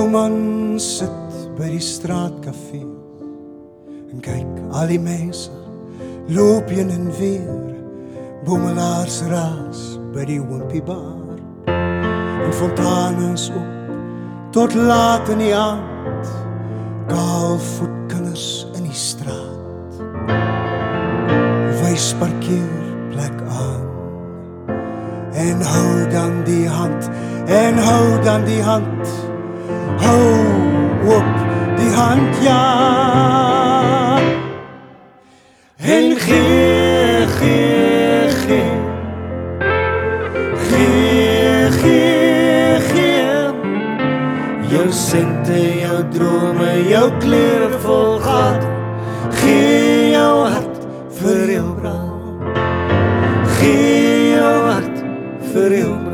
ou man sit by die straatkafee en kyk al die mense loop heen en weer, boemelaars raas by die Wimpy bar en fontanes op tot laat in die aand, kaalvoetkinders in die straat, wys parkeerplek aan en hou dan die hand, en hou dan die hand, hou op die hand, ja, en gee, gee, gee, gee, gee, gee, jou sente, jou drome, jou klere vol gat, gee jou hart vir jou brand, gee jou hart vir jou brand.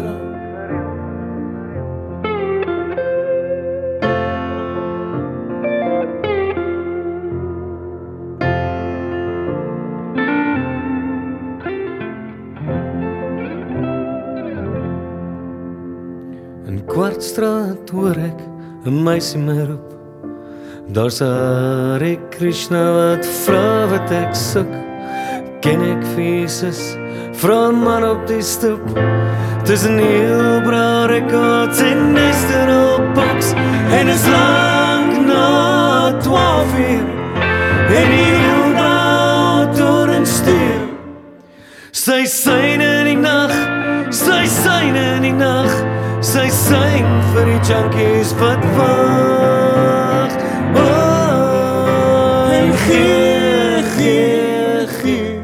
In Kwartstraat hoor ek 'n meisie my roep, daar's 'n Hare Krishna wat vra wat ek soek, ken ek Jesus, vra 'n man op die stoep, tussen Hielbra Records en National Box, en is lang na 12 uur, en Hielbra door en stuur, sy syne in die nacht, sy syne in die nacht, sy syng vir die junkies wat wacht, oh, en gee, gee, gee,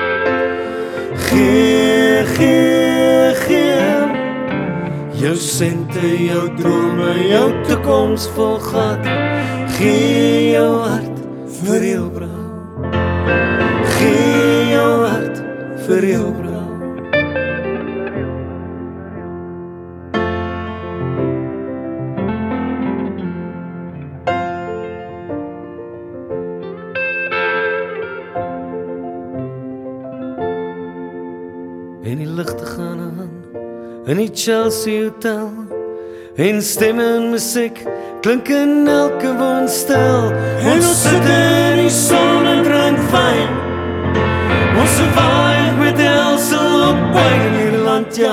gee, gee, gee, jou sente, jou drome, jou toekoms vol gat, gee jou hart vir jou brand, gee jou hart vir jou brand. En die ligte gaan aan in die Chelsea Hotel, en stemme en musiek klink in elke woonstel, en ons sit in die son en drink wyn, ons survive met die helsel op wyn in Nederland, ja.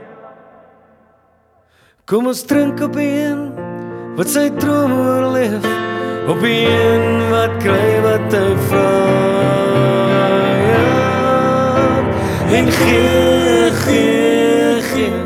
Kom ons drink op die een wat sy droom oorleef, op die een wat kry wat hy vraag, ja. En gee, gee, gee,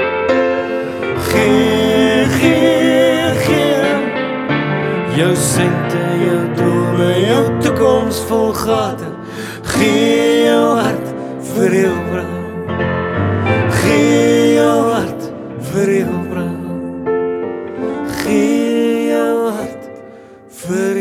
gee, gee, gee, jou sente, jou drome, jou toekoms vol gate, gee jou hart vir jou brand, gee jou hart vir jou brand, gee jou hart vir